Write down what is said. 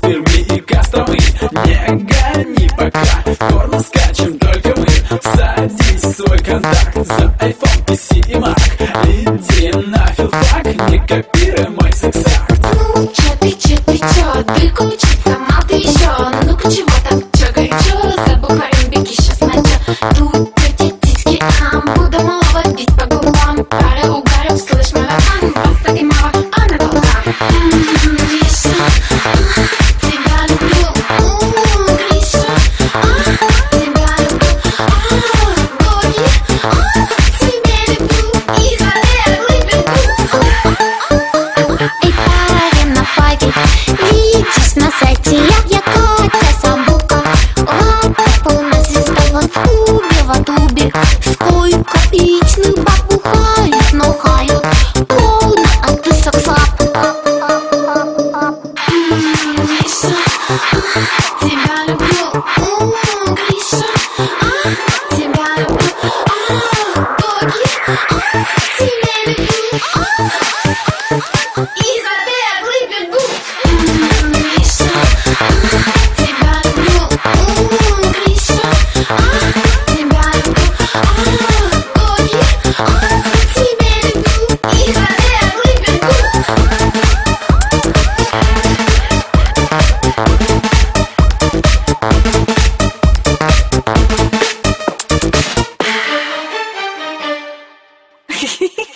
Перми и Костромы. Не гони пока, порно скачем только мы. Садись в свой контакт за iPhone, PC и Mac. Иди на филфак, не копируй мой секс-акт. Ну, чё, ты кучить сама ты еще. Ну-ка, чего там, чё горячо? Забухаем, беги, щас начнём. Тут эти титьки, буду малого бить по губам. Пара угаров, слышь, марафон. Просто и мало, а на толках. Гриша, тебя люблю. Гриша, тебя люблю. Боги, тебя люблю. И залезлый бегу. Эй, парень на паге, видишь на сайте я Катя Самбука. Лапа полная звезда вот в клубе, в тубе. Сколько личных баб бухают, но хают полно, а ты саксап. Гриша, тебя люблю. Гриша, тебя люблю. Боги, тебя люблю. И забеглый бегу. Гриша, тебя люблю. Гриша, тебя люблю. Боги, тебя люблю. И забеглый бегу. Хе-хе-хе.